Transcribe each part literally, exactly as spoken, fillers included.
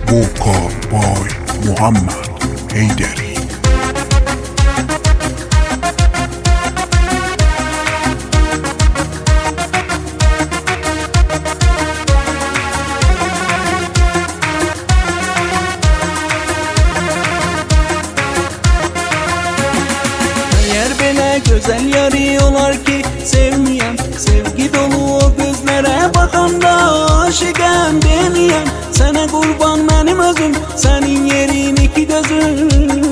vocal by Muhammed Heydari. Eğer belə gözəl yarıyorlar ki sevməyəm, sevgi dolu o gözlərə baxanda aşiqəm deməyəm. Sənə qurban mənim özüm, sənin yerin iki gözüm.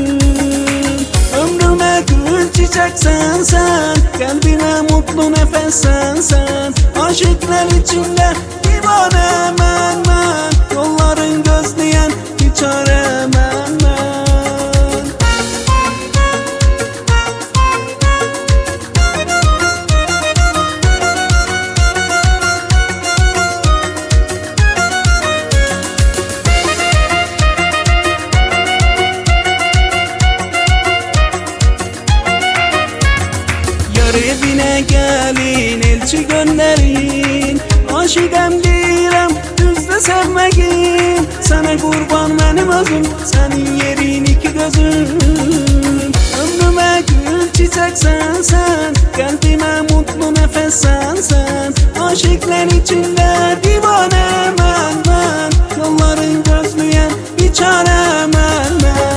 Ömrümə gül çiçəksən sən, qəlbimə mutlu nəfəssən sən. Aşıqlar içində divanə mən, mən yolların gözləyən biçarə mən, mən. Evine gelin elçi gönderin, aşıqəm deyirəm düzdə sevməgin. Sənə qurban mənim özüm, sənin yerin iki gözüm. Ömrümə gül çiçəksən sən, qəlbimə mutlu nəfəssən sən. Aşıqlar içində divanə mən, mən yolların gözləyən biçarə mən, mən.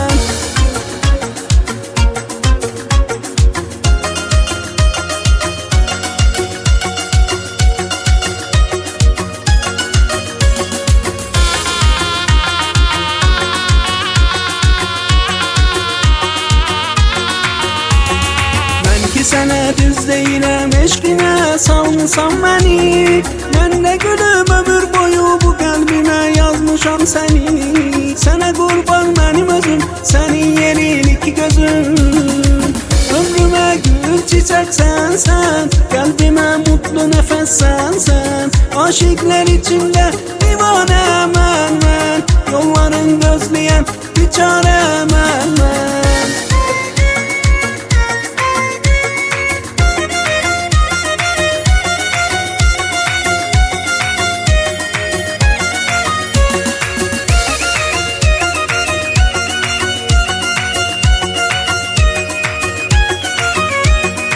Ki sənə düz deyirəm, eşqinə salmısan məni. Mən də gülüm ömür boyu bu qəlbimə yazmışam səni. Sənə qurban mənim özüm, sənin yerin iki gözüm. Ömrümə gül çiçəksən sən, qəlbimə mutlu nəfəssən sən. Aşıqlar içində divanə mən, mən yolların gözləyən biçarə mən, mən.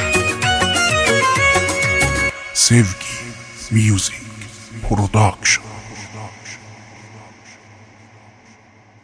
Sevgi Music Production.